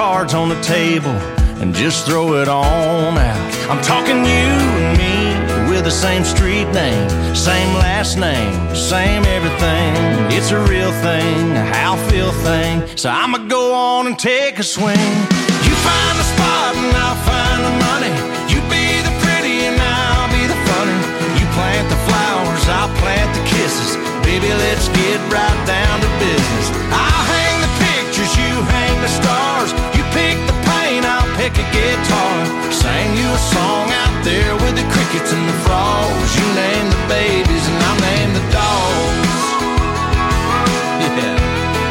cards on the table and just throw it on out. I'm talking you and me with the same street name, same last name, same everything. It's a real thing, a how feel thing. So I'ma go on and take a swing. You find the spot and I'll find the money. You be the pretty and I'll be the funny. You plant the flowers, I'll plant the kisses. Baby, let's get right down to business. I'll hang the pictures, you hang the stars. You pick the paint, I'll pick a guitar. Sing you a song out there with the crickets and the frogs. You name the babies and I'll name the dogs. Yeah.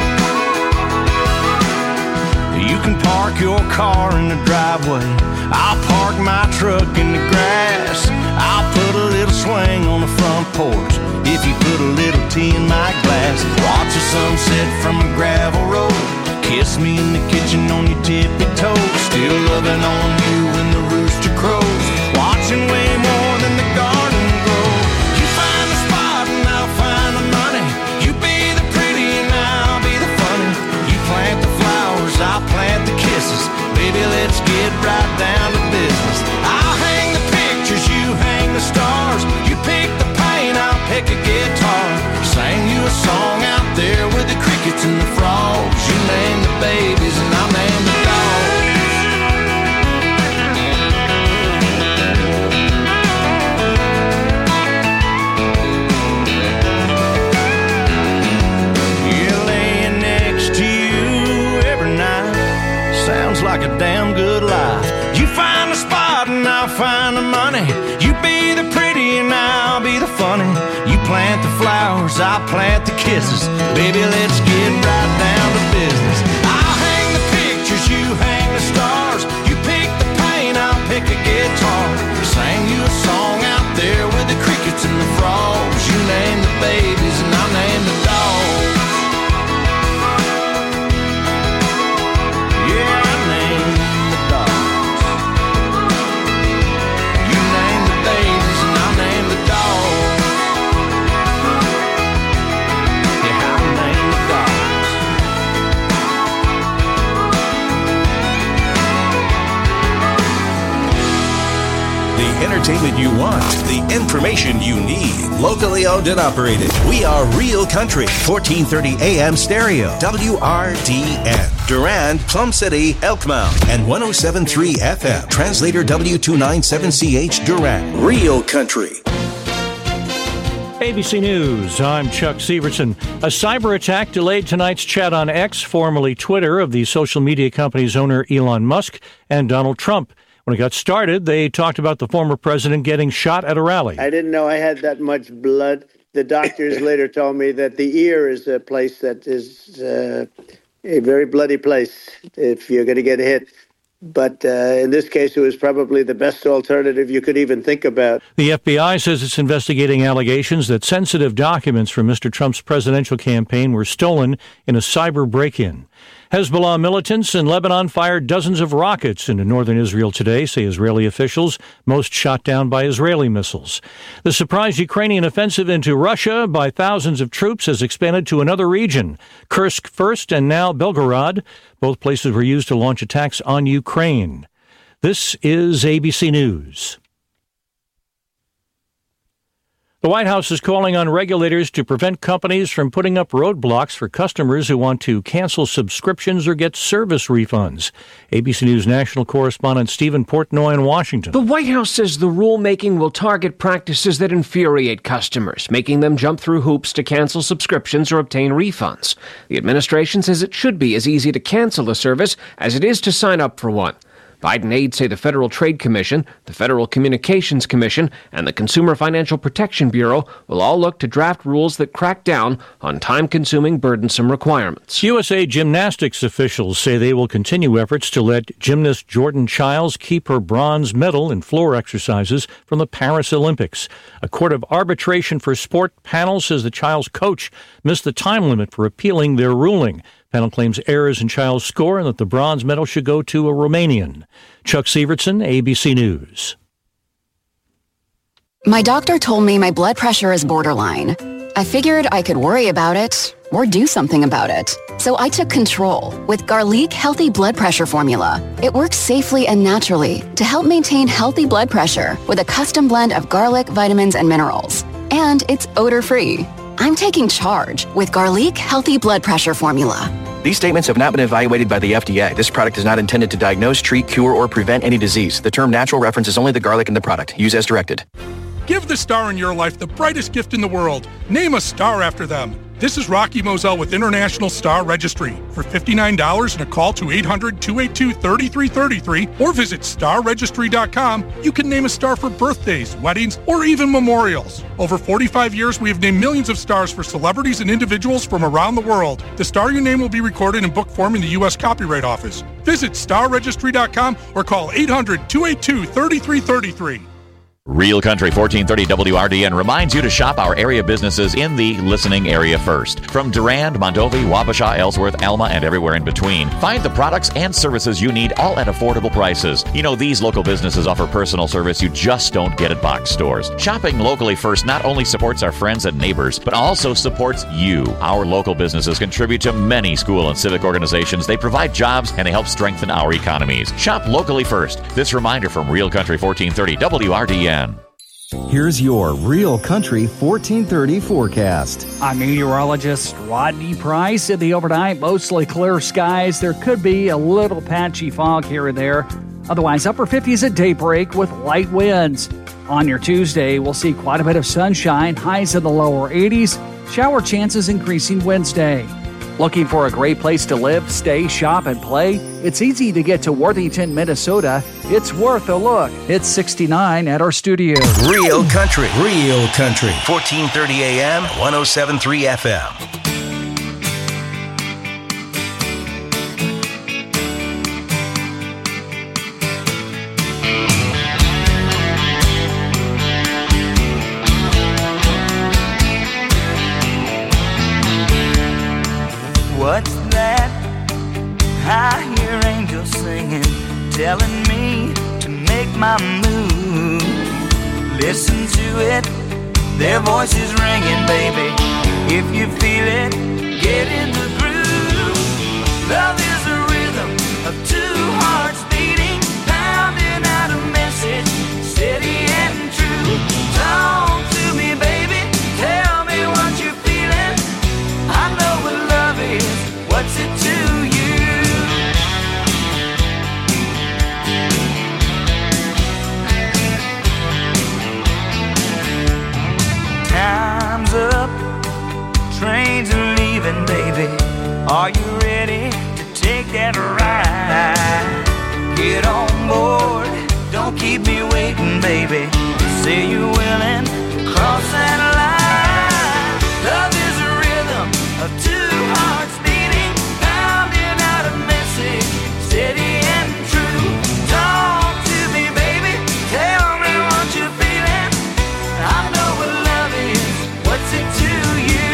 You can park your car in the driveway. I'll park my truck in the grass. I'll put a little swing on the front porch if you put a little tea in my glass. Watch the sunset from a gravel road. Kiss me in the kitchen on your tippy toes. Still loving on you when the rooster crows. Watching way more than the garden grow. You find the spot and I'll find the money. You be the pretty and I'll be the funny. You plant the flowers, I'll plant the kisses. Baby, let's get right down to business. I'll hang the pictures, you hang the stars. You pick the paint, I'll pick a guitar. Sing you a song out there with the crickets and the frogs. You name the babies and I'll name the dogs. Yeah, laying next to you every night sounds like a damn good life. You find the spot and I'll find the money. You be the pretty and I'll be the funny. You plant the flowers, I'll plant the kisses. Baby, let's get right down to business. I'll hang the pictures, you hang the stars. You pick the paint, I'll pick a guitar. Sing you a song out there with the crickets and the frogs. You name the babies and I'll name the dogs. Yeah, I name the dogs. You name the babies and I'll name the dogs. Yeah, I'll name the dogs. The entertainment you want, the information you need. Locally owned and operated. We are Real Country, 1430 AM stereo, WRDN. Durand, Plum City, Elkmount, and 107.3 FM. Translator W297CH Durand. Real Country. ABC News, I'm Chuck Severson. A cyber attack delayed tonight's chat on X, formerly Twitter, of the social media company's owner Elon Musk and Donald Trump. When it got started, they talked about the former president getting shot at a rally. I didn't know I had that much blood. The doctors later told me that the ear is a place that is a very bloody place if you're going to get hit. But in this case, it was probably the best alternative you could even think about. The FBI says it's investigating allegations that sensitive documents from Mr. Trump's presidential campaign were stolen in a cyber break-in. Hezbollah militants in Lebanon fired dozens of rockets into northern Israel today, say Israeli officials, most shot down by Israeli missiles. The surprise Ukrainian offensive into Russia by thousands of troops has expanded to another region, Kursk first and now Belgorod. Both places were used to launch attacks on Ukraine. This is ABC News. The White House is calling on regulators to prevent companies from putting up roadblocks for customers who want to cancel subscriptions or get service refunds. ABC News national correspondent Stephen Portnoy in Washington. The White House says the rulemaking will target practices that infuriate customers, making them jump through hoops to cancel subscriptions or obtain refunds. The administration says it should be as easy to cancel a service as it is to sign up for one. Biden aides say the Federal Trade Commission, the Federal Communications Commission, and the Consumer Financial Protection Bureau will all look to draft rules that crack down on time-consuming, burdensome requirements. USA Gymnastics officials say they will continue efforts to let gymnast Jordan Chiles keep her bronze medal in floor exercises from the Paris Olympics. A court of arbitration for sport panel says the Chiles coach missed the time limit for appealing their ruling. Panel claims errors in Chiles' score and that the bronze medal should go to a Romanian. Chuck Severson, ABC News. My doctor told me my blood pressure is borderline. I figured I could worry about it or do something about it. So I took control with Garlic Healthy Blood Pressure Formula. It works safely and naturally to help maintain healthy blood pressure with a custom blend of garlic, vitamins, and minerals. And it's odor-free. I'm taking charge with Garlic Healthy Blood Pressure Formula. These statements have not been evaluated by the FDA. This product is not intended to diagnose, treat, cure, or prevent any disease. The term natural references only the garlic in the product. Use as directed. Give the star in your life the brightest gift in the world. Name a star after them. This is Rocky Moselle with International Star Registry. For $59 and a call to 800-282-3333 or visit starregistry.com, you can name a star for birthdays, weddings, or even memorials. Over 45 years, we have named millions of stars for celebrities and individuals from around the world. The star you name will be recorded in book form in the U.S. Copyright Office. Visit starregistry.com or call 800-282-3333. Real Country 1430 WRDN reminds you to shop our area businesses in the listening area first. From Durand, Mondovi, Wabasha, Ellsworth, Alma, and everywhere in between, find the products and services you need all at affordable prices. You know, these local businesses offer personal service you just don't get at box stores. Shopping locally first not only supports our friends and neighbors, but also supports you. Our local businesses contribute to many school and civic organizations. They provide jobs and they help strengthen our economies. Shop locally first. This reminder from Real Country 1430 WRDN. Here's your Real Country 1430 forecast. I'm meteorologist Rodney Price. In the overnight, mostly clear skies. There could be a little patchy fog here and there. Otherwise, upper 50s at daybreak with light winds. On your Tuesday, we'll see quite a bit of sunshine, highs in the lower 80s, shower chances increasing Wednesday. Looking for a great place to live, stay, shop, and play? It's easy to get to Worthington, Minnesota. It's worth a look. It's 69 at our studio. Real Country. 1430 AM, 107.3 FM. What's that? I hear angels singing, telling me to make my move. Listen to it, their voices ringing, baby. If you feel it, get in the groove. Love is a rhythm of two hearts beating, pounding out a message, steady and true. Talk to me, baby, tell me what you're feeling. I know what love is. What's it to you? Time's up, trains are leaving, baby. Are you ready to take that ride? Get on board, don't keep me waiting, baby. Say you're willing to cross that line. Love is a rhythm of two hearts beating, pounding out a message, steady and true. Talk to me, baby, tell me what you're feeling. I know what love is, what's it to you?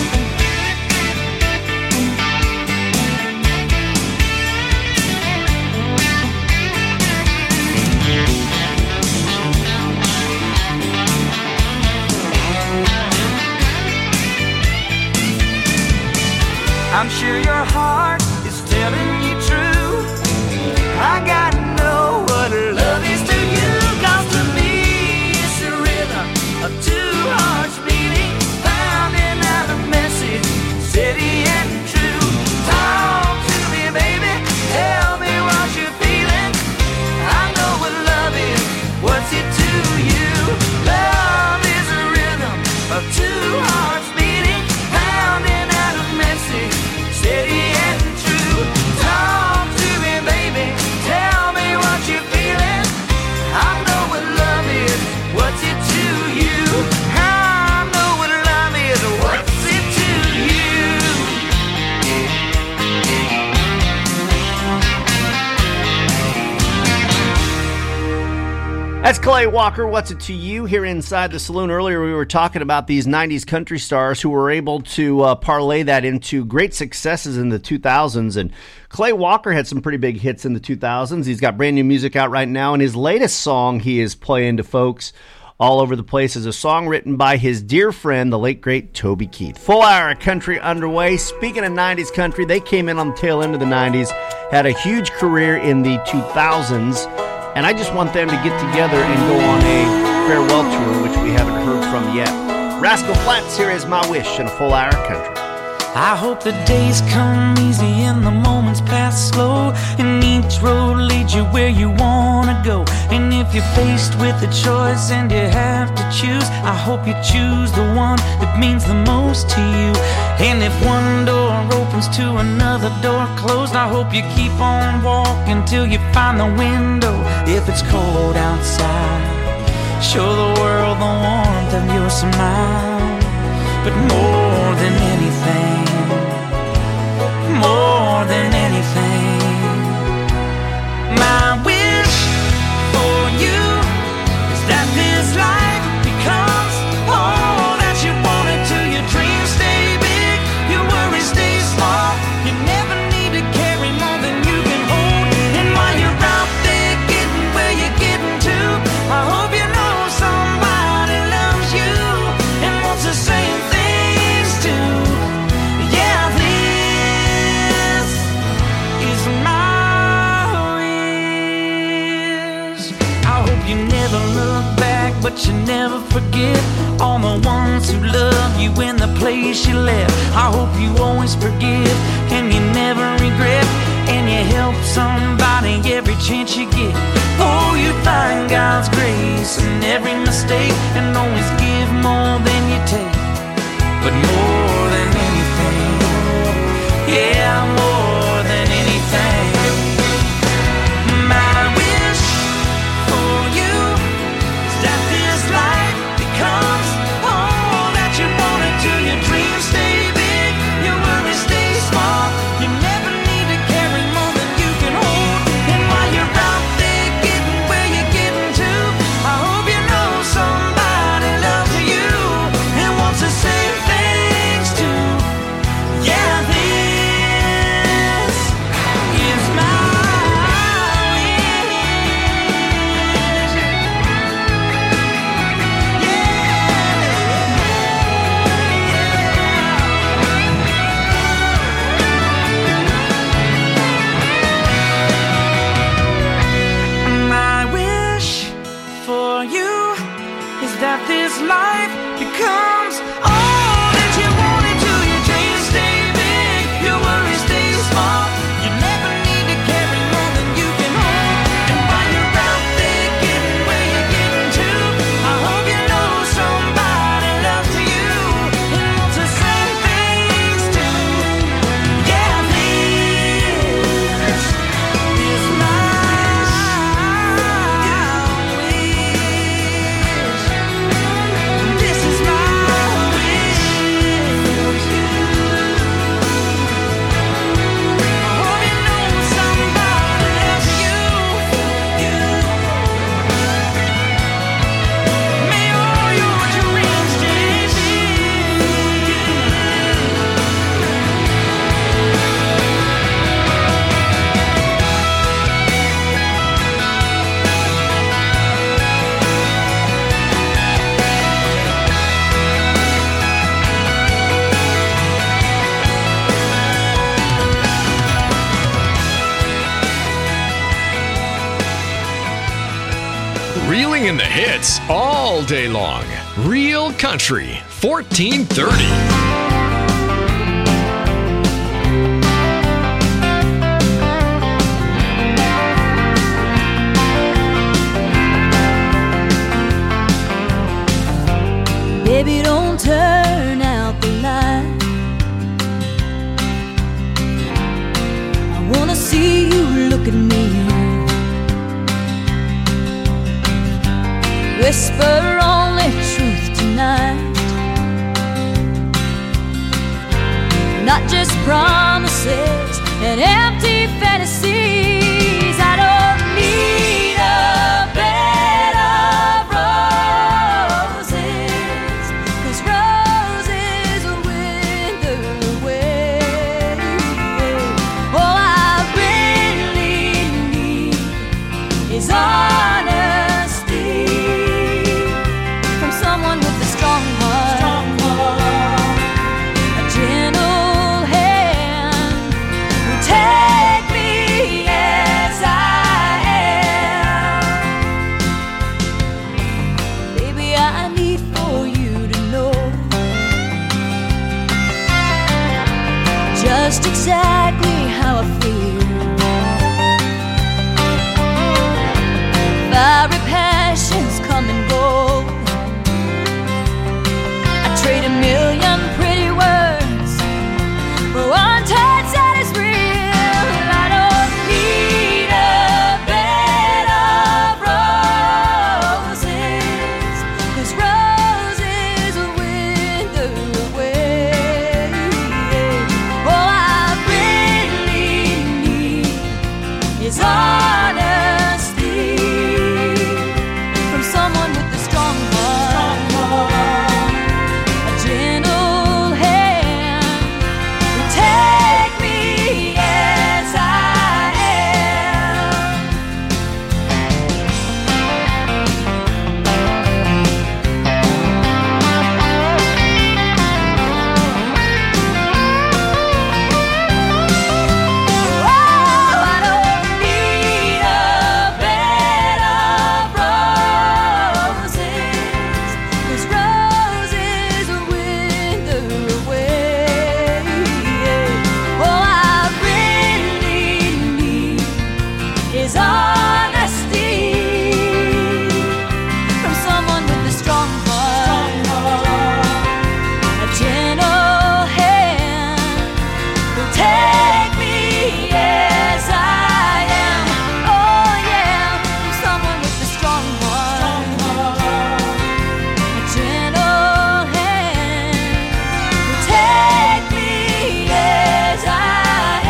I'm sure your heart is telling you true. I gotta know what love is to you. 'Cause to me it's a rhythm of two hearts beating, pounding out a message, steady and true. Talk to me, baby, tell me what you're feeling. I know what love is, what's it to you? Love is a rhythm of two hearts beating, pounding out a message, steady and true. Talk to me, baby, tell me what you're feeling. I know what love is, what's it to you? I know what love is, what's it to you? That's Clay Walker, What's It To You, here inside the saloon. Earlier we were talking about these 90s country stars who were able to parlay that into great successes in the 2000s. And Clay Walker had some pretty big hits in the 2000s. He's got brand new music out right now. And his latest song he is playing to folks all over the place is a song written by his dear friend, the late, great Toby Keith. Full hour of country underway. Speaking of 90s country, they came in on the tail end of the 90s, had a huge career in the 2000s, and I just want them to get together and go on a farewell tour, which we haven't heard from yet. Rascal Flatts, here is My Wish in a full hour of country. I hope the days come easy and the moments pass slow, and each road leads you where you wanna go. And if you're faced with a choice and you have to choose, I hope you choose the one that means the most to you. And if one door opens to another door closed, I hope you keep on walking till you find the window. If it's cold outside, show the world the warmth of your smile. But more than anything, more than anything, my wish for you is that this life becomes all that you want it to. Your dreams stay big, your worries stay small. You never need to carry more than you can hold. And while you're out there getting where you're getting to, I hope you know somebody loves you and wants the same things too. Yeah, this is my wish. I hope you never look back, but you never forget all the ones who love you in the place you left. I hope you always forgive and you never regret, and you help somebody every chance you get. Oh, you find God's grace in every mistake and always give more than you take. But more than anything, yeah, more than anything, my wish for you is that this life becomes all that you want it to. Your dreams stay big, your worries stay small. You never need to carry more than you can hold. And while you're out there getting where you're getting to, I hope you know somebody loves you and wants the same things too. Yeah, this is my My wish for you is that this life becomes all that you want it to. Your dreams stay big, your worries stay small. You never need to carry more than you can hold. And while you're out there getting where you're getting to, I hope you know somebody loves you and wants the same things too. Yeah, this is my wish. This is my wish. I hope you know somebody loves you. May all your dreams stay Reeling in the hits all day long. Real Country 1430. Baby, don't turn out the light. I wanna see you look at me. Whisper only truth tonight, not just promises and empty fantasies. I don't need a bed of roses, 'cause roses wither away. All I really need is honesty. honesty from someone with a strong heart, a gentle hand will take me as I am. Oh, I don't need a bed of roses, 'cause roses will wither away. All I really need is honesty from someone with a strong heart, a gentle hand will take me as I am. Oh yeah, from someone with a strong heart, a gentle hand will take me as I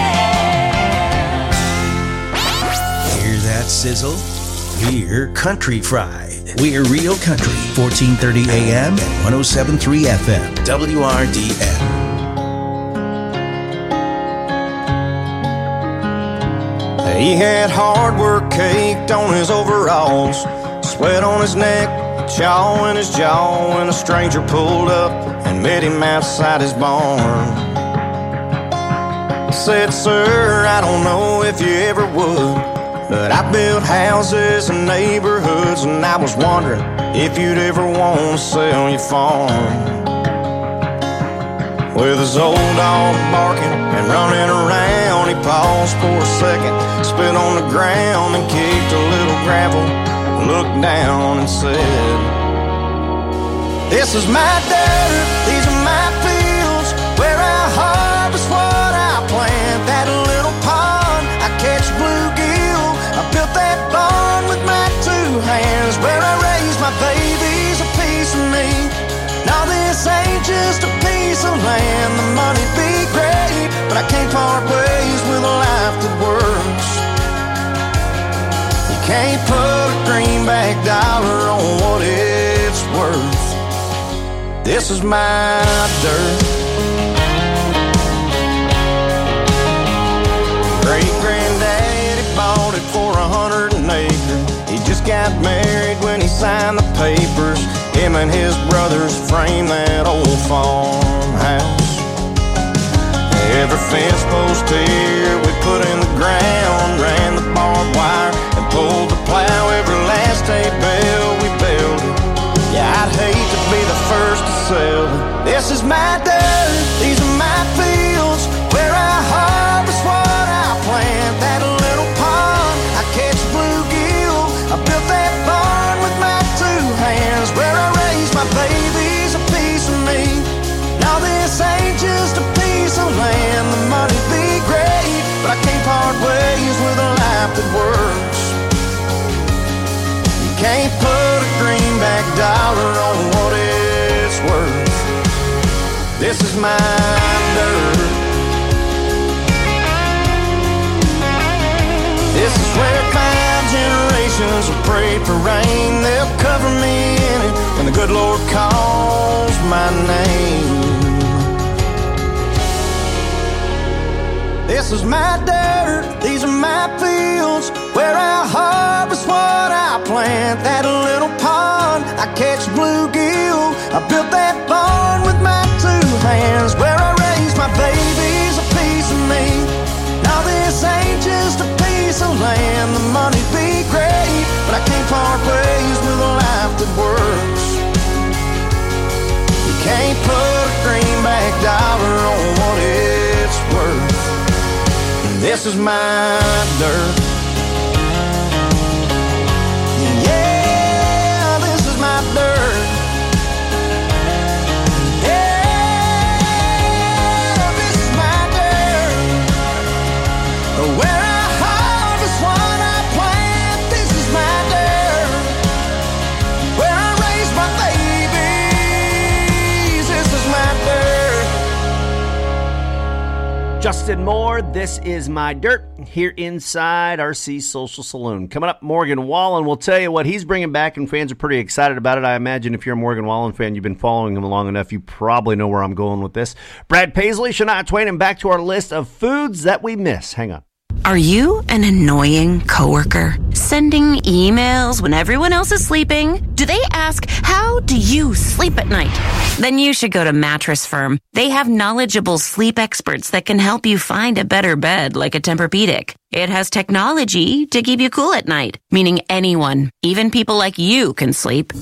am. Hear that sizzle? We're Country Fried. We're Real Country, 1430 AM and 107.3 FM, WRDN. He had hard work caked on his overalls, sweat on his neck, chaw in his jaw, when a stranger pulled up and met him outside his barn. He said, "Sir, I don't know if you ever would, but I built houses and neighborhoods, and I was wondering if you'd ever want to sell your farm." With his old dog barking and running around, he paused for a second, spit on the ground and kicked a little gravel, looked down and said, "This is my dirt, these are my fields, where I harvest what I plant. That little pond, I catch bluegill, I built that barn with my two hands, where I raise my babies, a piece of me. Now this ain't just a piece of land, the money be great, but I can't part ways with a life that works. You can't put a greenback dollar on what it's worth. This is my dirt." Great-granddaddy bought it for 100 an acre. He just got married when he signed the papers. Him and his brothers framed that old farmhouse. Every fence post here we put in the ground, ran the barbed wire and pulled the plow. Every last hay bale we builded. Yeah, I'd hate to be the first to sell it. This is my dirt, these are my fields, where I harvest what I plant. That little pond, I catch bluegill, I built that barn with my two hands, where I raise my babies, a piece of me. Now this ain't just a piece of land, the money be great, but I can't part ways with a life that works. You can't put a greenback dollar on what it's worth. This is my dirt. This is where 5 generations have prayed for rain. They'll cover me in it when the good Lord calls my name. This is my dirt, these are my fields, where I harvest what I plant. That little pond, I catch bluegill, I built that barn with my two hands, where I raise my babies, a piece of me. Now this ain't just a piece of land, the money be great, but I can't part ways with a life that works. You can't put a greenback dollar on what it's worth. This is my dirt. Yeah, this is my dirt. Yeah, this is my dirt. Where I harvest what I plant. This is my dirt. Where I raise my babies. This is my dirt. Justin Moore. This is My Dirt here inside RC Social Saloon. Coming up, Morgan Wallen will tell you what he's bringing back, and fans are pretty excited about it. I imagine if you're a Morgan Wallen fan, you've been following him long enough, you probably know where I'm going with this. Brad Paisley, Shania Twain, and back to our list of foods that we miss. Hang on. Are you an annoying coworker? Sending emails when everyone else is sleeping? Do they ask, how do you sleep at night? Then you should go to Mattress Firm. They have knowledgeable sleep experts that can help you find a better bed like a Tempur-Pedic. It has technology to keep you cool at night, meaning anyone, even people like you, can sleep.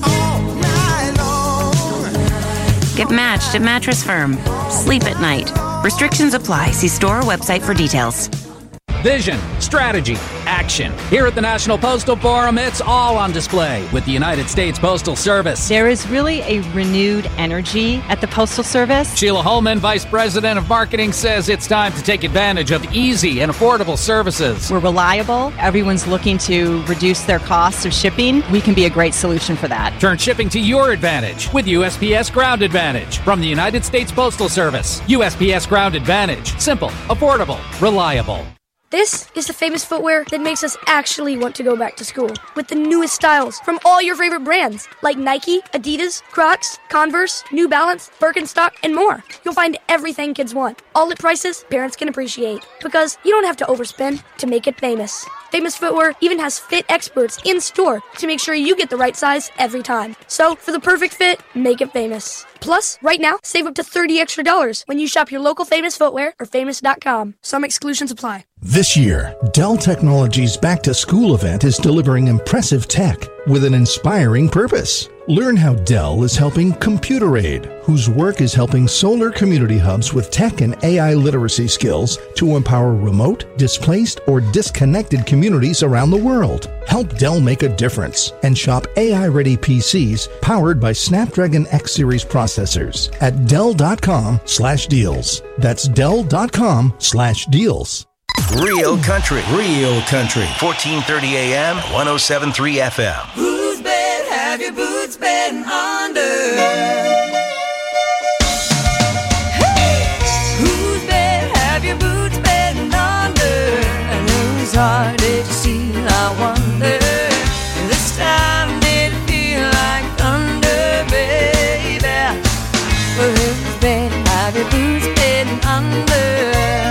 Get matched at Mattress Firm. Sleep at night. Restrictions apply. See store or website for details. Vision, strategy, action. Here at the National Postal Forum, it's all on display with the United States Postal Service. There is really a renewed energy at the Postal Service. Sheila Holman, Vice President of Marketing, says it's time to take advantage of easy and affordable services. We're reliable. Everyone's looking to reduce their costs of shipping. We can be a great solution for that. Turn shipping to your advantage with USPS Ground Advantage from the United States Postal Service. USPS Ground Advantage. Simple, affordable, reliable. This is the famous footwear that makes us actually want to go back to school. With the newest styles from all your favorite brands, like Nike, Adidas, Crocs, Converse, New Balance, Birkenstock, and more. You'll find everything kids want, all at prices parents can appreciate. Because you don't have to overspend to make it famous. Famous Footwear even has fit experts in store to make sure you get the right size every time. So, for the perfect fit, make it famous. Plus, right now, save up to $30 extra when you shop your local Famous Footwear or famous.com. Some exclusions apply. This year, Dell Technologies Back to School event is delivering impressive tech with an inspiring purpose. Learn how Dell is helping Computer Aid, whose work is helping solar community hubs with tech and AI literacy skills to empower remote, displaced, or disconnected communities around the world. Help Dell make a difference and shop AI-ready PCs powered by Snapdragon X Series processors at Dell.com/deals. That's Dell.com/deals. Real country, 1430 AM, 107.3 FM. Whose bed have your boots been under? Hey! Whose bed have your boots been under? And whose heart did you see? I wonder. This time did it feel like thunder, baby? Well, whose bed have your boots been under?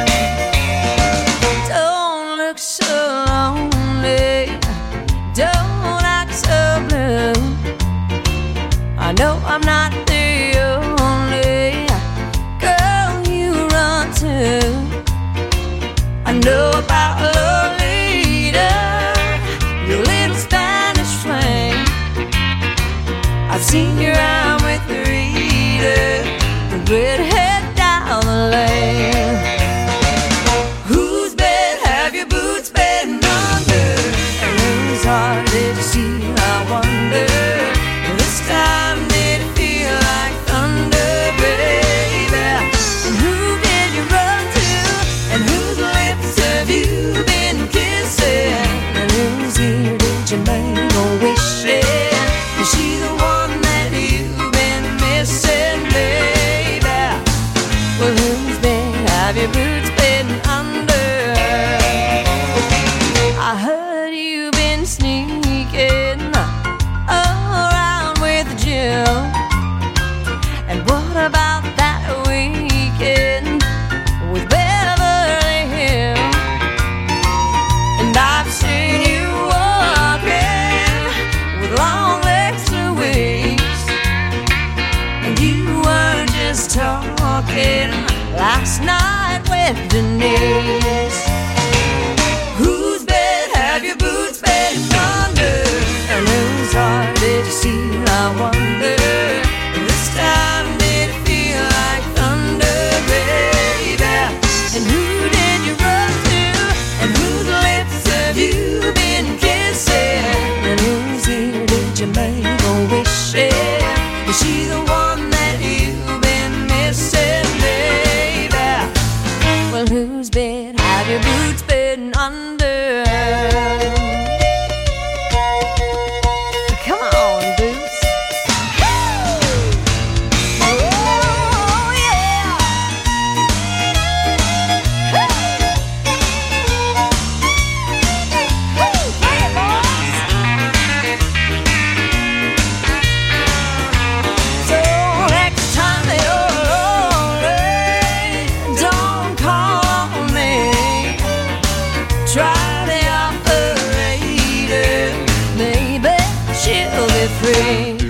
So lonely, don't act so blue. I know I'm not the only girl you run to. I know about Lolita, your little Spanish flame. I've seen you around with Rita, the redhead down the lane. Hard did you see? I wonder. This time did it feel like thunder, baby? And who did you run to? And whose lips have you been kissing? And whose ear did you make a wish in? Is she the one that you've been missing, baby? Well, whose bed have your boots been under? I heard you been sneaking around with Jill. And what about that weekend with Beverly Hills? And I've seen you walking with long legs for weeks. And you weren't just talking last night with Denise. Whose bed have your boots been under? And free.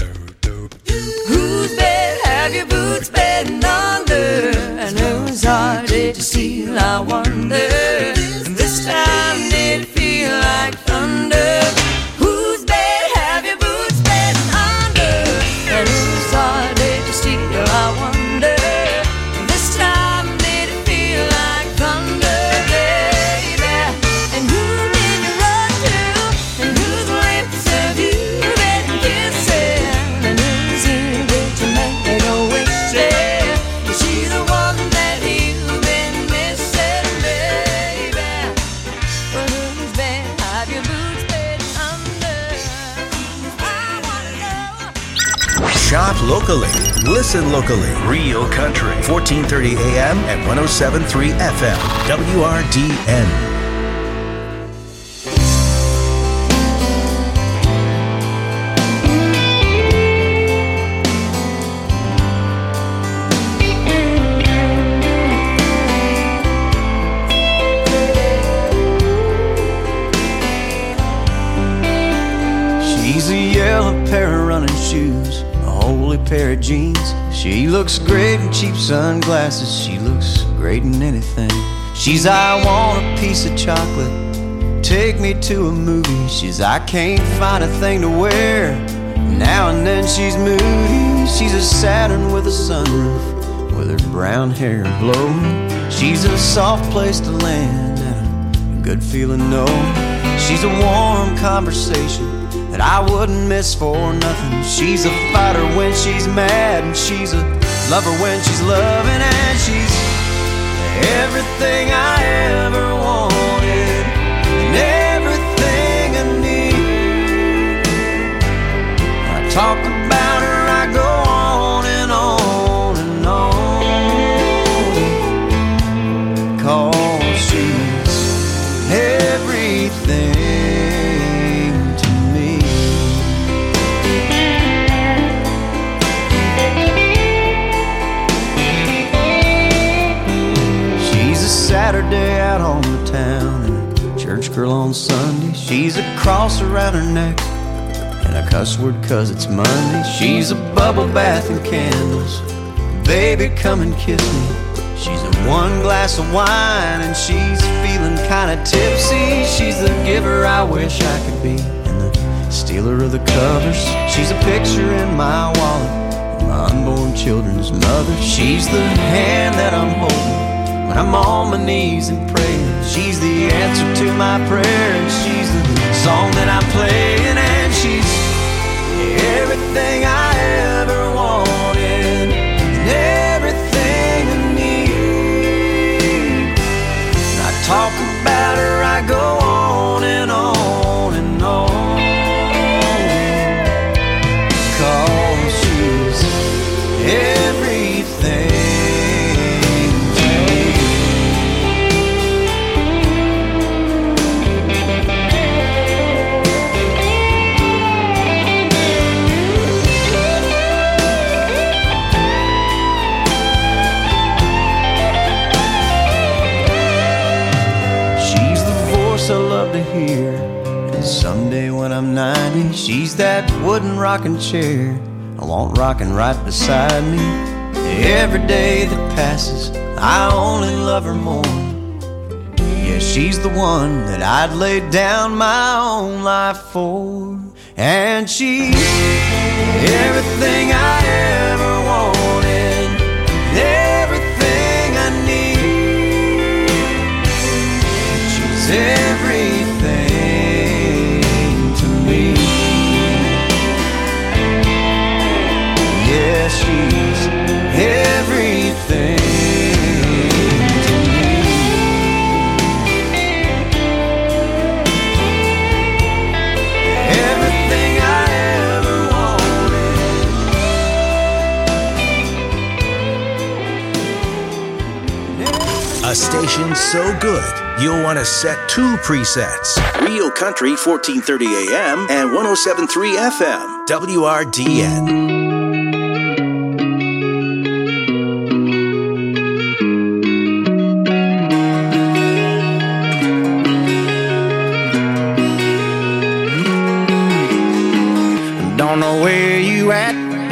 Whose bed have your boots been under? And whose heart did you steal, I wonder? And this time did it feel like thunder? Whose bed have your boots been under? And whose heart did you steal, I wonder? And this time did it feel like thunder, baby? And who did you run to? And whose lips have you been kissing? And whose ear did you make a wish in? Is she the one that you've been missing, baby? But whose bed have your boots been under? I wanna know. Shop locally. Listen locally. Real Country. 1430 AM and 107.3 FM. WRDN. She's a yellow pair of running shoes, a holy pair of jeans. She looks great in cheap sunglasses. She looks great in anything. She's I want a piece of chocolate, take me to a movie. She's I can't find a thing to wear. Now and then she's moody. She's a Saturn with a sunroof, with her brown hair blowing. She's a soft place to land and a good feeling, no. She's a warm conversation that I wouldn't miss for nothing. She's a fighter when she's mad, and she's a lover when she's loving, and she's everything I ever wanted and everything I need. I talk about her, I go on and on and on, 'cause she's everything. Saturday out on the town and a church girl on Sunday. She's a cross around her neck and a cuss word 'cause it's Monday. She's a bubble bath and candles, baby come and kiss me. She's a one glass of wine and she's feeling kinda tipsy. She's the giver I wish I could be and the stealer of the covers. She's a picture in my wallet, my unborn children's mother. She's the hand that I'm holding when I'm on my knees and praying. She's the answer to my prayer, and she's the song that I'm playing, and she's everything I ever wanted and everything I need. And I talk about her, I go on and on and on, 'cause she's everything. I love to hear, and someday when I'm 90, she's that wooden rocking chair I want rocking right beside me. Every day that passes, I only love her more. Yeah, she's the one that I'd lay down my own life for, and she's everything I ever wanted, everything I need. She's everything to me. Yeah, she's everything to me. Everything I ever wanted. A station so good, you'll want to set two presets. Real Country 1430 AM and 107.3 FM. WRDN.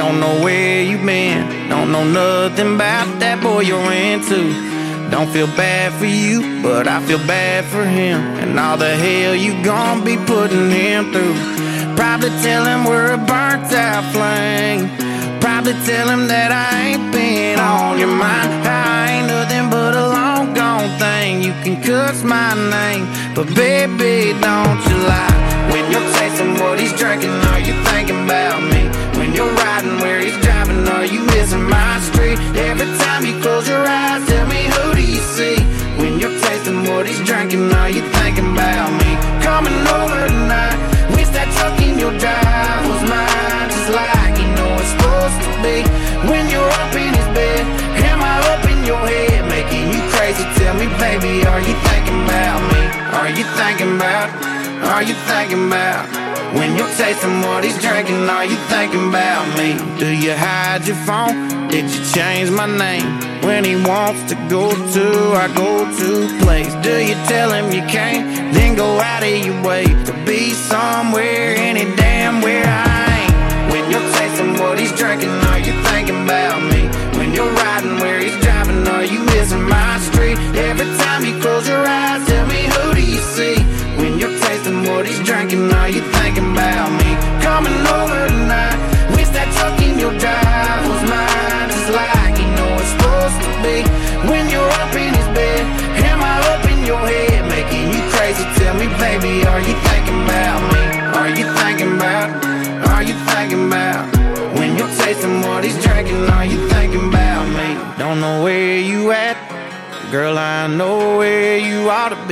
Don't know where you been, don't know nothing about that boy you're into. Don't feel bad for you, but I feel bad for him, and all the hell you gon' be putting him through. Probably tell him we're a burnt out flame. Probably tell him that I ain't been on your mind. I ain't nothing but a long gone thing. You can cuss my name, but baby, don't you lie. When you're tasting what he's drinking, are you thinking about me? When you're riding where he's driving, are you missing my street? Every time you close your eyes, tell me, who do you see? When you're tasting what he's drinking, are you thinking about me? Coming over tonight, wish that truck in your drive was mine, just like you know it's supposed to be. When you're up in his bed, am I up in your head, making you crazy? Tell me, baby, are you thinking about me? Are you thinking about? Are you thinking about? When you're tasting what he's drinking, are you thinking about me? Do you hide your phone? Did you change my name? When he wants to go to our go-to place, do you tell him you can't, then go out of your way to be somewhere, any damn where I ain't? When you're tasting what he's drinking, are you thinking about me? When you're riding where he's driving, are you missing my street? Every time you close your eyes, tell me, who do you see? When you're tasting what he's drinking, are you thinking about me? Coming over tonight, wish that truck in your drive was mine, just like you know it's supposed to be. When you're up in his bed, am I up in your head, making you crazy? Tell me, baby, are you thinking about me? Are you thinking about? Are you thinking about? When you're tasting what he's drinking, are you thinking about me? Don't know where you at, girl, I know where you ought to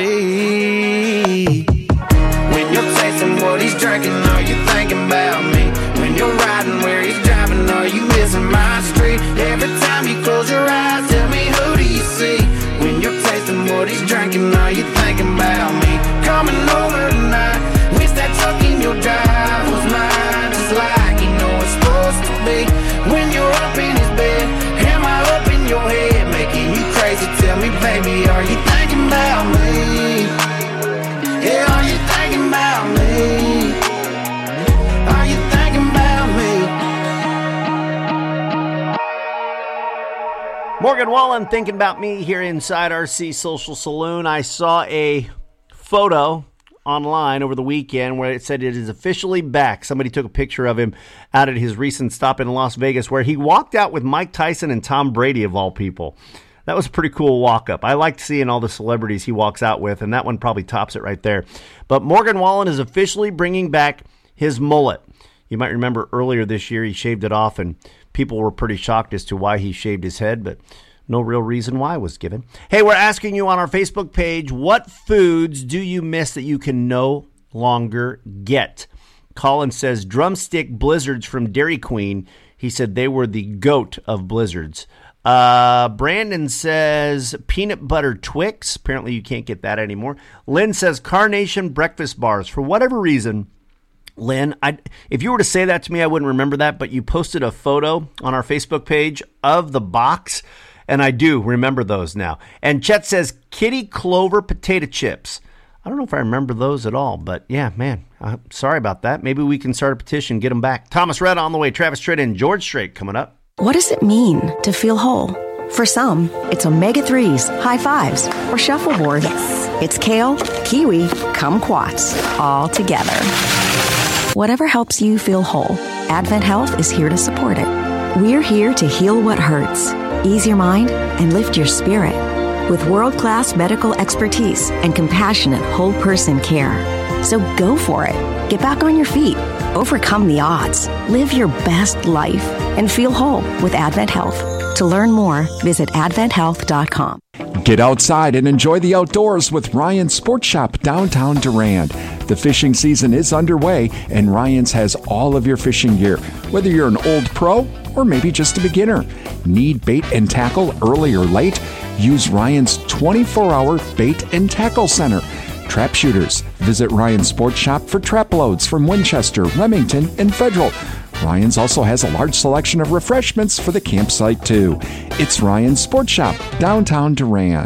be. When you're tasting what he's drinking, are you thinking about me? When you're riding where he's driving, are you missing my street? Every time you close your eyes, tell me, who do you see? When you're tasting what he's drinking, are you thinking about me? Coming over tonight, wish that truck in your drive was mine, just like you know it's supposed to be. When you're up in his bed, am I up in your head, making you crazy? Tell me, baby, are you thinking about me? Yeah, are you thinking about me? Are you thinking about me? Morgan Wallen thinking about me here inside RC Social Saloon. I saw a photo online over the weekend where it said it is officially back. Somebody took a picture of him out at his recent stop in Las Vegas where he walked out with Mike Tyson and Tom Brady, of all people. That was a pretty cool walk-up. I liked seeing all the celebrities he walks out with, and that one probably tops it right there. But Morgan Wallen is officially bringing back his mullet. You might remember earlier this year he shaved it off, and people were pretty shocked as to why he shaved his head, but no real reason why was given. Hey, we're asking you on our Facebook page, what foods do you miss that you can no longer get? Colin says drumstick blizzards from Dairy Queen. He said they were the goat of blizzards. Brandon says peanut butter Twix. Apparently you can't get that anymore. Lynn says Carnation breakfast bars. For whatever reason, Lynn, if you were to say that to me, I wouldn't remember that, but you posted a photo on our Facebook page of the box, and I do remember those now. And Chet says Kitty Clover potato chips. I don't know if I remember those at all, but yeah, man, I'm sorry about that. Maybe we can start a petition, get them back. Thomas Red on the way, Travis Strait and George Strait coming up. What does it mean to feel whole? For some, it's omega-3s, high fives, or shuffleboard. Yes. It's kale, kiwi, kumquats, all together. Whatever helps you feel whole, Advent Health is here to support it. We're here to heal what hurts, ease your mind, and lift your spirit. With world-class medical expertise and compassionate whole-person care. So go for it. Get back on your feet. Overcome the odds. Live your best life and feel whole with Advent Health. To learn more, visit adventhealth.com. Get outside and enjoy the outdoors with Ryan's Sports Shop downtown Durand. The fishing season is underway, and Ryan's has all of your fishing gear, whether you're an old pro or maybe just a beginner. Need bait and tackle early or late? Use Ryan's 24-hour bait and tackle center. Trap shooters. Visit Ryan's Sports Shop for trap loads from Winchester, Remington, and Federal. Ryan's also has a large selection of refreshments for the campsite, too. It's Ryan's Sports Shop, downtown Durand.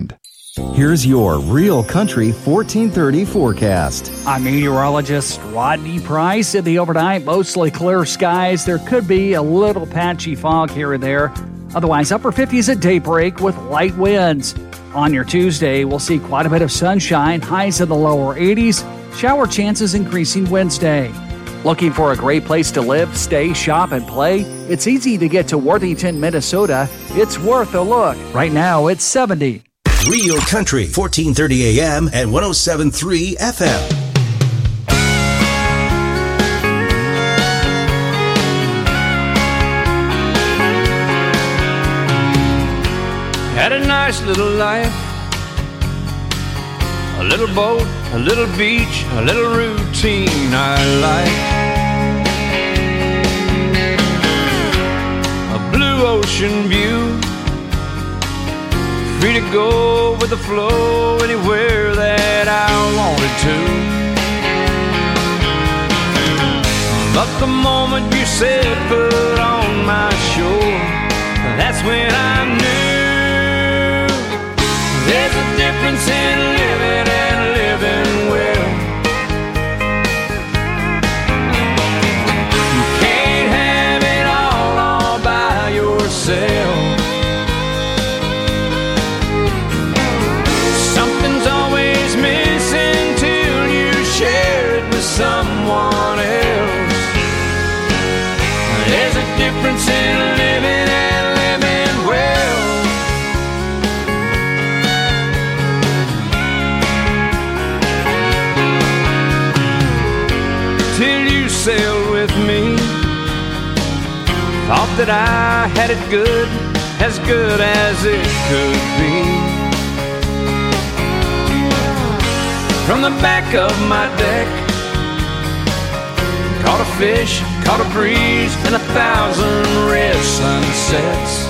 Here's your Real Country 1430 forecast. I'm meteorologist Rodney Price. In the overnight, mostly clear skies. There could be a little patchy fog here and there. Otherwise, upper 50s at daybreak with light winds. On your Tuesday, we'll see quite a bit of sunshine, highs in the lower 80s, shower chances increasing Wednesday. Looking for a great place to live, stay, shop, and play? It's easy to get to Worthington, Minnesota. It's worth a look. Right now, it's 70. Real Country, 1430 AM and 107.3 FM. Had a nice little life, a little boat, a little beach, a little routine I like. A blue ocean view, free to go with the flow anywhere that I wanted to. But the moment you said put on my shore, that's when I knew there's a difference in living and living well. You can't have it all by yourself. Something's always missing till you share it with someone else. There's a difference in living and living well. Till you sailed with me, thought that I had it good as it could be. From the back of my deck, caught a fish, caught a breeze, and 1,000 red sunsets.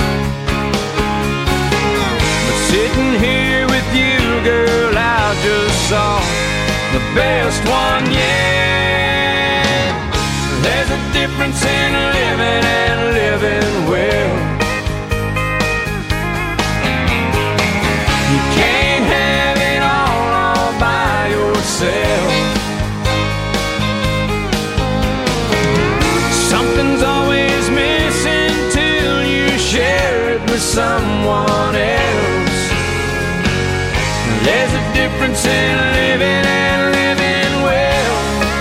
But sitting here with you, girl, I just saw the best one yet. There's a difference in living and living well. You can't have it all by yourself. Something's always missing till you share it with someone else. There's a difference in living and living well.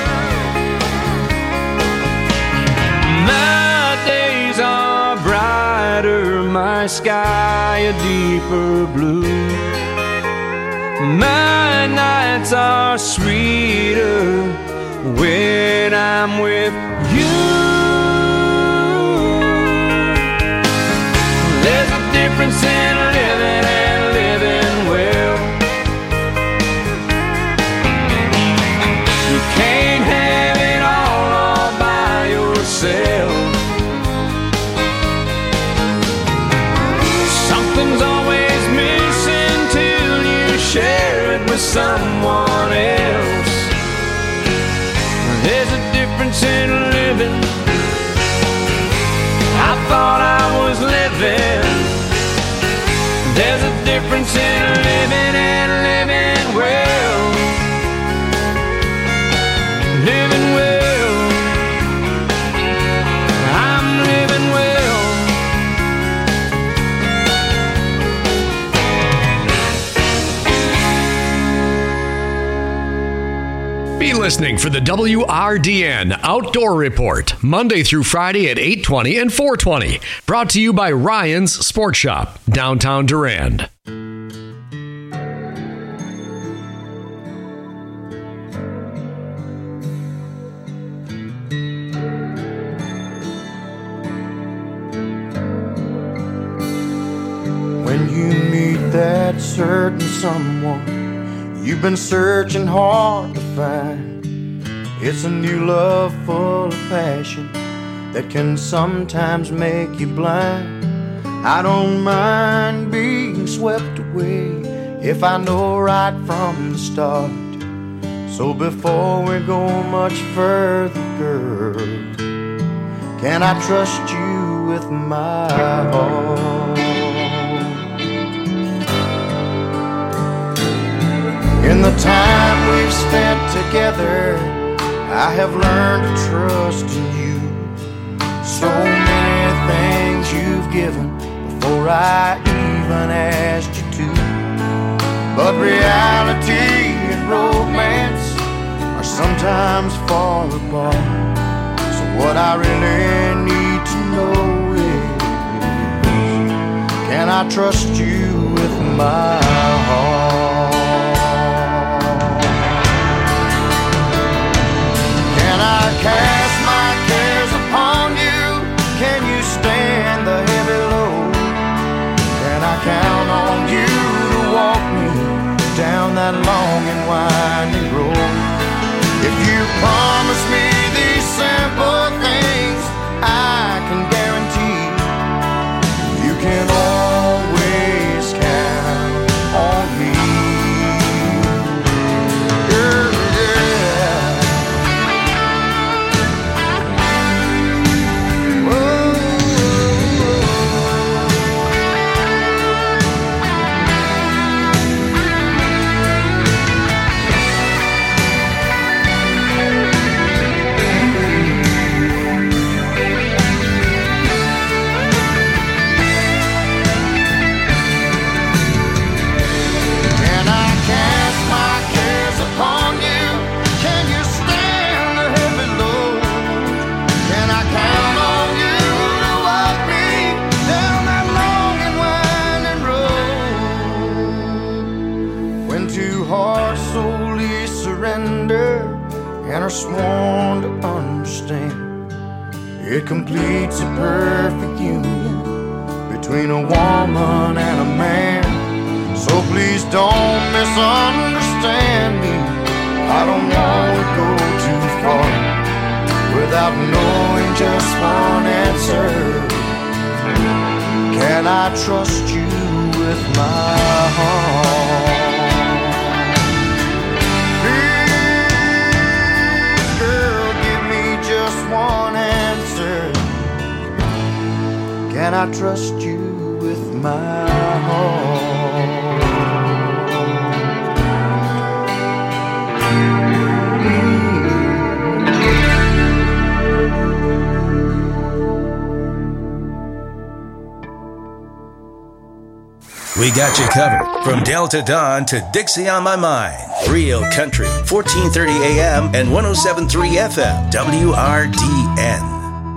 My days are brighter, my sky a deeper blue. My nights are sweeter when I'm with you. There's a difference in living and living well. You can't have it all by yourself. Something's always missing till you share it with someone else. There's a difference in living. I thought I was living. There's a difference in living and living well. Living well. I'm living well. Be listening for the WRDN Outdoor Report, Monday through Friday at 8:20 and 4:20. Brought to you by Ryan's Sport Shop, downtown Durand. When you meet that certain someone you've been searching hard to find, it's a new love full of passion that can sometimes make you blind. I don't mind being swept away if I know right from the start. So before we go much further, girl, can I trust you with my heart? In the time we've spent together, I have learned to trust in you. So many things you've given before I even asked you to. But reality and romance are sometimes far apart. So what I really need to know is, can I trust you with my heart? Can I cast my cares upon you? Can you stand the heavy load? Can I count on you to walk me down that long and winding road? If you promise me these simple things, I can guarantee you can always count on me. And are sworn to understand, it completes a perfect union between a woman and a man. So please don't misunderstand me. I don't want to go too far without knowing just one answer. Can I trust you with my heart? One answer. Can I trust you with my heart? We got you covered from Delta Dawn to Dixie on My Mind. Real Country, 1430 AM and 107.3 FM, WRDN.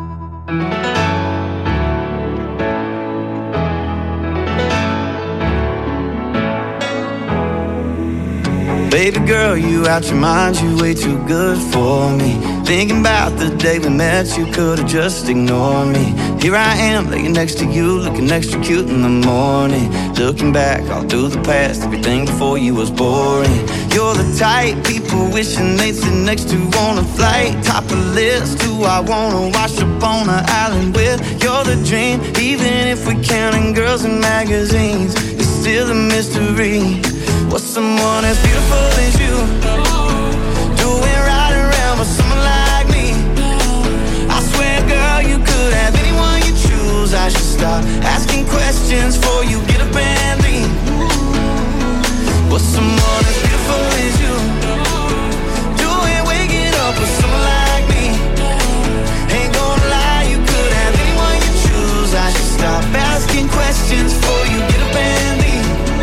Baby girl, you out your mind, you way too good for me. Thinking about the day we met, you could've just ignored me. Here I am, laying next to you, looking extra cute in the morning. Looking back all through the past, everything before you was boring. You're the type people wishing they'd sit next to on a flight. Top of the list, who I wanna wash up on an island with. You're the dream, even if we're counting girls in magazines. It's still a mystery. What's someone as beautiful as you doing right around with someone like me? I swear, girl, you could have anyone you choose. I should stop asking questions before you get up and leave. What's someone as beautiful as you doing waking up with someone like me? Ain't gonna lie, you could have anyone you choose. I should stop asking questions before you get up and leave.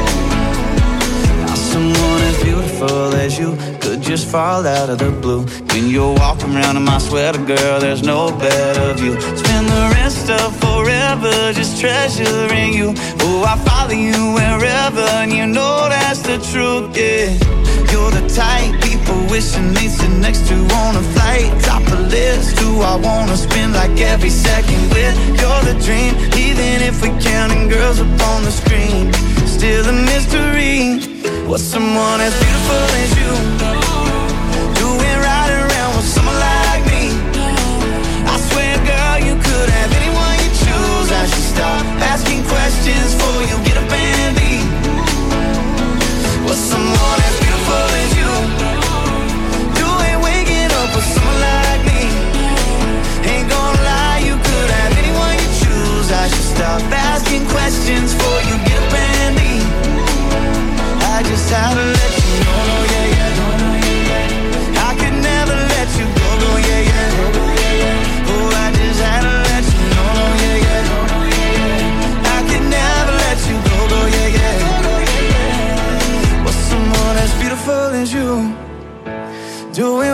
Someone as beautiful as you could just fall out of the blue. When you're walking around in my sweater, girl, there's no better view. Spend the rest of forever just treasuring you. Oh, I follow you wherever, and you know that's the truth, yeah. You're the type people wishing they'd sit next to on a flight. Top of the list, who I wanna spend like every second with. You're the dream, even if we're counting girls up on the screen. Still a mystery. What's someone as beautiful as you doing right around with someone like me? I swear, girl, you could have anyone you choose. I should stop asking questions before you get up and leave. What's someone as beautiful as you doing waking up with someone like me? Ain't gonna lie, you could have anyone you choose. I should stop asking questions before you get up and leave. I just had to let you know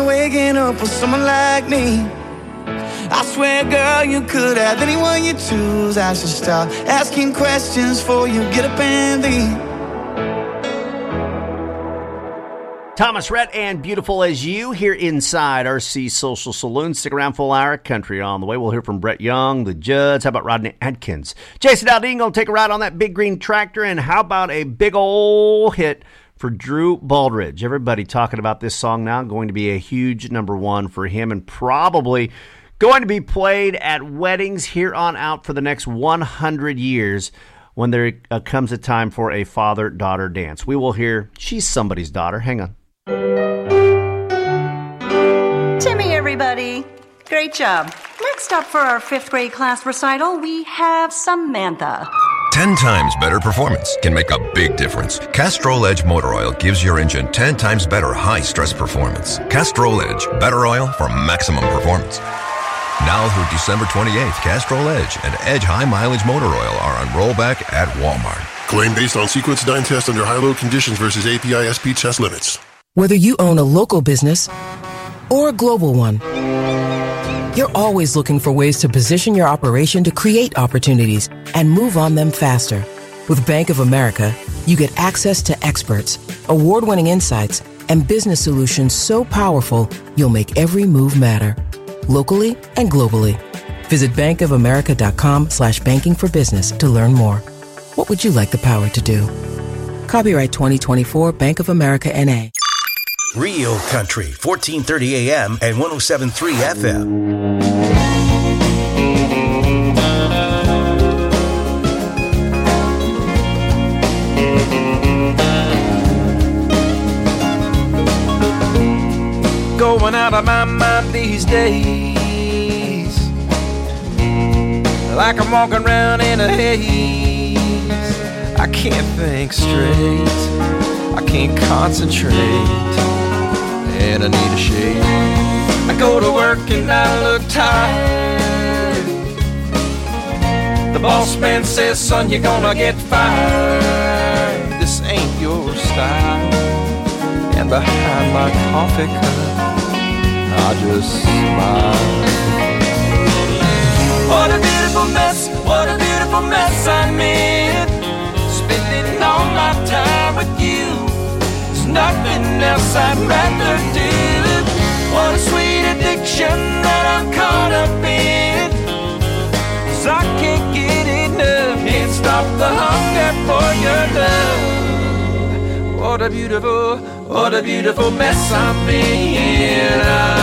waking up with someone like me. I swear, girl, you could have anyone you choose. I should stop asking questions before you get up and leave. Thomas Rhett and Beautiful As You here inside RC Social Saloon. Stick around, full hour country on the way. We'll hear from Brett Young, the Judds. How about Rodney Adkins? Jason Aldean going to take a ride on that big green tractor. And how about a big old hit for Drew Baldridge? Everybody talking about this song now. Going to be a huge number one for him and probably going to be played at weddings here on out for the next 100 years when there comes a time for a father-daughter dance. We will hear She's Somebody's Daughter. Hang on. Timmy, everybody. Great job. Next up for our 5th grade class recital, we have Samantha. 10 times better performance can make a big difference. Castrol Edge Motor Oil gives your engine 10 times better high-stress performance. Castrol Edge, better oil for maximum performance. Now through December 28th, Castrol Edge and Edge High Mileage Motor Oil are on rollback at Walmart. Claim based on sequence 9 test under high-load conditions versus API SP test limits. Whether you own a local business or a global one, you're always looking for ways to position your operation to create opportunities and move on them faster. With Bank of America, you get access to experts, award-winning insights, and business solutions so powerful, you'll make every move matter. Locally and globally. Visit bankofamerica.com/banking for business to learn more. What would you like the power to do? Copyright 2024 Bank of America NA. Real Country, 1430 AM and 107.3 FM. Going out of my mind these days, like I'm walking around in a haze. I can't think straight, I can't concentrate, and I need a shade. I go to work and I look tired. The boss man says, son, you're gonna get fired. This ain't your style. And behind my coffee cup, I just smile. What a beautiful mess, what a beautiful mess I'm in. Spending all my time with you. There's nothing else I'd rather do. What a sweet addiction that I'm caught up in. 'Cause I can't get enough, can't stop the hunger for your love. What a beautiful mess I'm in.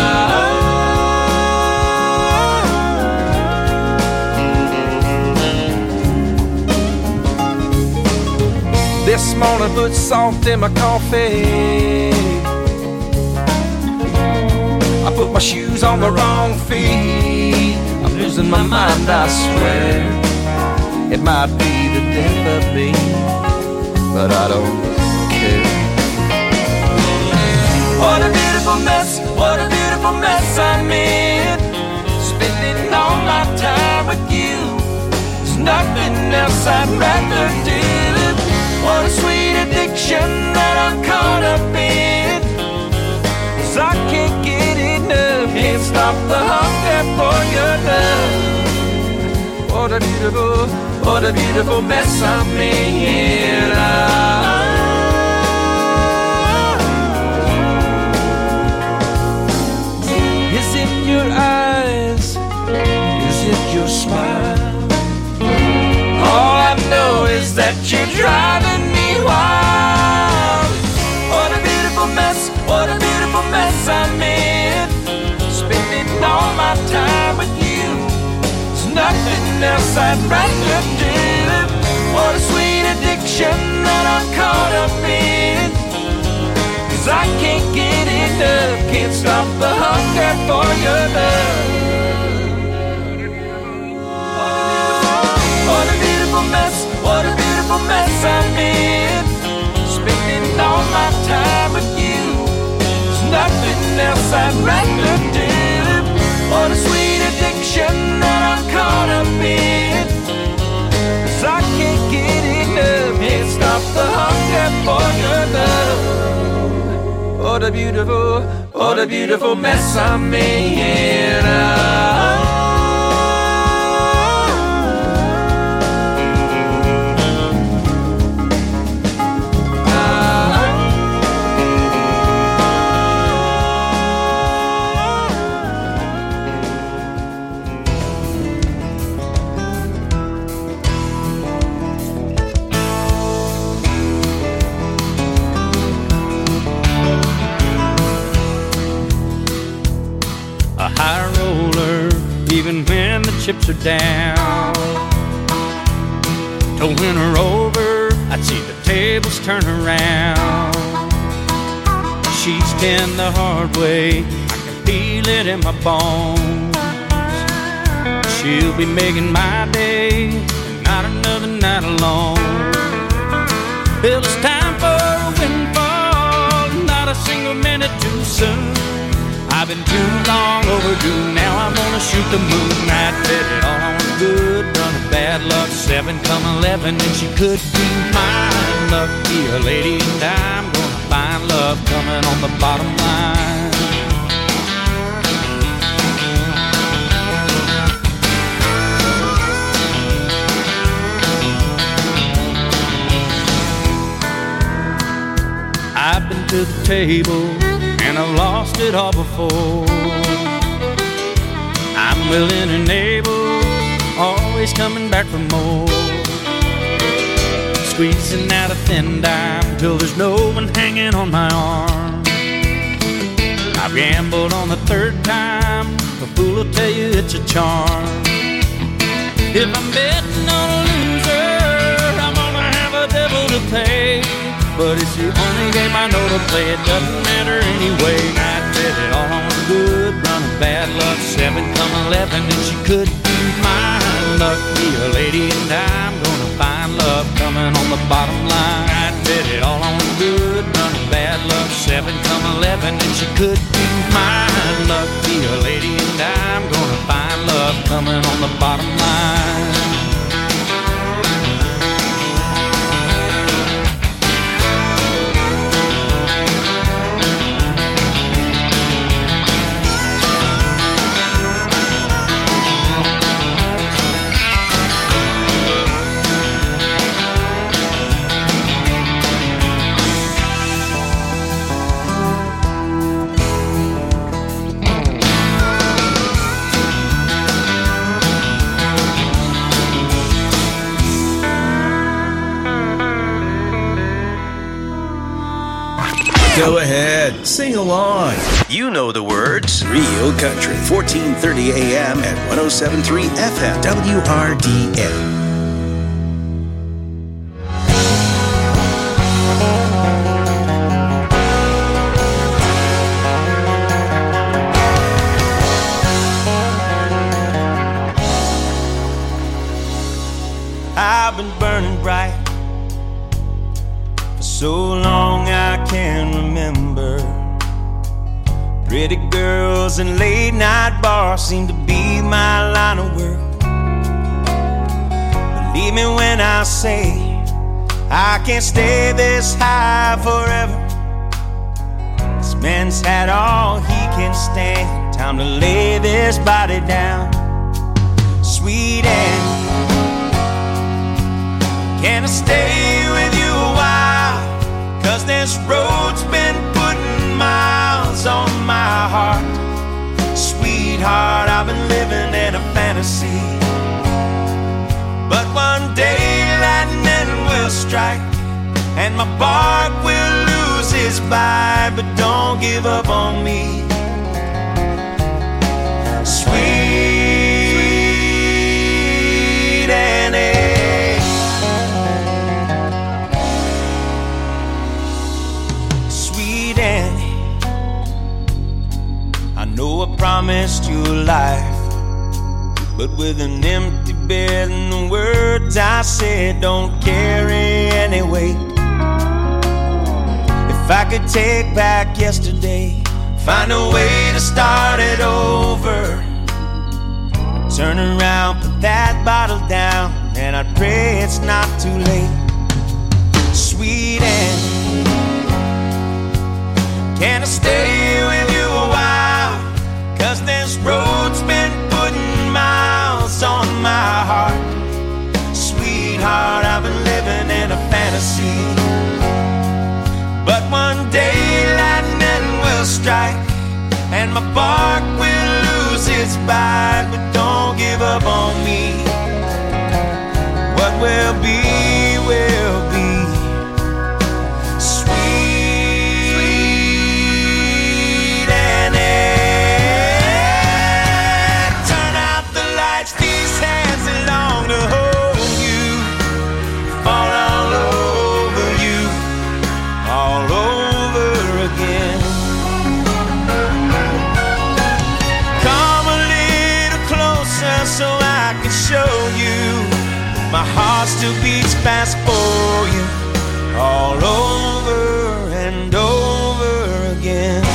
This morning put salt in my coffee. I put my shoes on the wrong feet. I'm losing my mind, I swear. It might be the death of me, but I don't care. What a beautiful mess I'm in. Spending all my time with you. There's nothing else I'd rather do. What a sweet addiction that I'm caught up in. 'Cause I can't get enough, can't stop the hunger for your love. What a beautiful mess I'm in. Is it your eyes? Is it your smile? All I know is that you're driving me wild. What a beautiful mess I'm in. Spending all my time with you. There's nothing else I'd rather do. What a sweet addiction that I'm caught up in. 'Cause I can't get enough, can't stop the hunger for your love. What a beautiful mess I'm in. Spending all my time with you. There's nothing else I'd rather do. What a sweet addiction that I'm caught up in. 'Cause I can't get enough, can't stop the hunger for your love. What a What a beautiful mess I'm in. A high roller, even when the chips are down. To win her over, I'd see the tables turn around. She's been the hard way, I can feel it in my bones. She'll be making my day, and not another night alone. Well, it's time for a windfall, not a single minute too soon. I've been too long overdue, now I'm gonna shoot the moon. I bet it all on a good run of bad luck, 7 come 11, and she could be mine. Lucky a lady, and I'm gonna find love coming on the bottom line. I've been to the table, and I've lost it all before. I'm willing and able, always coming back for more. Squeezing out a thin dime till there's no one hanging on my arm. I've gambled on the 3rd time, a fool will tell you it's a charm. If I'm betting on a loser, I'm gonna have a devil to pay. But it's the only game I know to play, it doesn't matter anyway. I bet it all on a good run of bad luck, 7 come 11, and she could be mine. Lucky a lady, and I'm gonna find love coming on the bottom line. I bet it all on a good run of bad luck, 7 come 11, and she could be mine. Lucky a lady, and I'm gonna find love coming on the bottom line. Go ahead, sing along. You know the words. Real Country, 1430 AM at 107.3 FM, WRDN. I've been burning bright for so long I can't remember. Pretty girls and late night bars seem to be my line of work. Believe me when I say I can't stay this high forever. This man's had all he can stand. Time to lay this body down. Sweet Annie, can I stay with you a while? 'Cause this road's been putting miles on my heart. Sweetheart, I've been living in a fantasy, but one day lightning will strike and my bark will lose its bite. But don't give up on me, sweet Annie. Sweet Annie, I know I promised you a life, but with an empty bed and the words I said don't carry any weight. If I could take back yesterday, find a way to start it over, turn around, put that bottle down, and I'd pray it's not too late. Sweet Annie, can I stay with you bark will lose its bite, but don't give up on me. What will be, will be. Sweet Annie, turn out the lights, these hands long to hold you, fall all over you, all over again. Come a little closer so I can show you my heart still beats fast for you, all over and over again.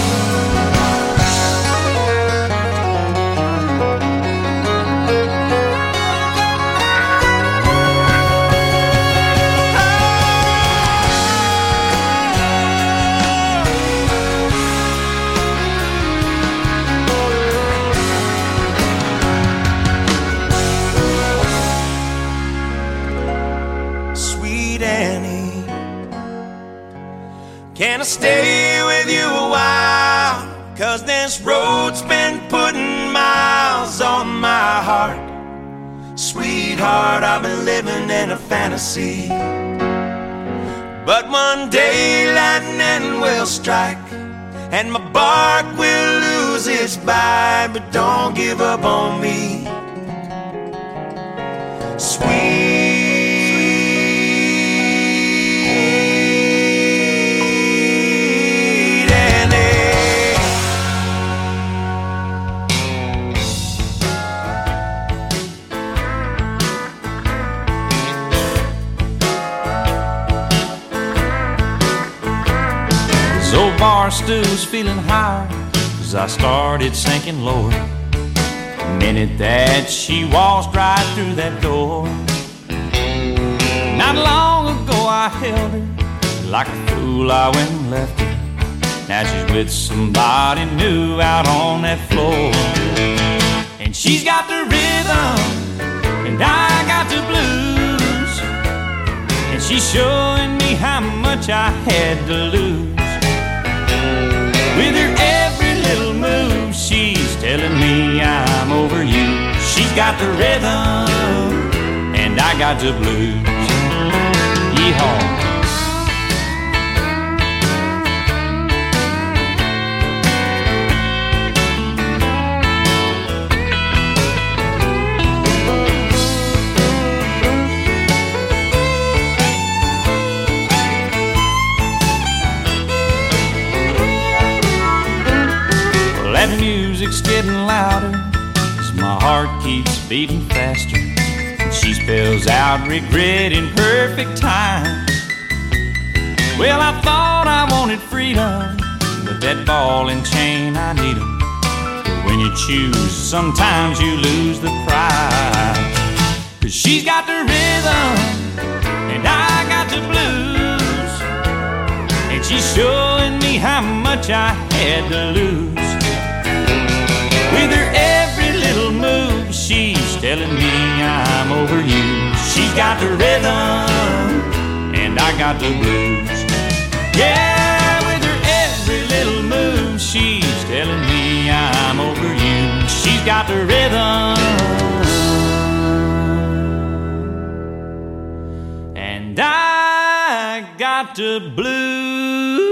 Can I stay with you a while? 'Cause this road's been putting miles on my heart. Sweetheart, I've been living in a fantasy, but one day lightning will strike and my bark will lose its bite, but don't give up on me. Sweet old bar stool's feeling higher as I started sinking lower. The minute that she waltzed right through that door. Not long ago I held her, like a fool I went and left her. Now she's with somebody new out on that floor. And she's got the rhythm and I got the blues, and she's showing me how much I had to lose. With her every little move, she's telling me I'm over you. She's got the rhythm, and I got the blues. Yeehaw. That music's getting louder as my heart keeps beating faster, and she spells out regret in perfect time. Well, I thought I wanted freedom, but that ball and chain, I need 'em. But when you choose, sometimes you lose the prize. 'Cause she's got the rhythm and I got the blues, and she's showing me how much I had to lose. With her every little move, she's telling me I'm over you. She's got the rhythm, and I got the blues. Yeah, with her every little move, she's telling me I'm over you. She's got the rhythm, and I got the blues.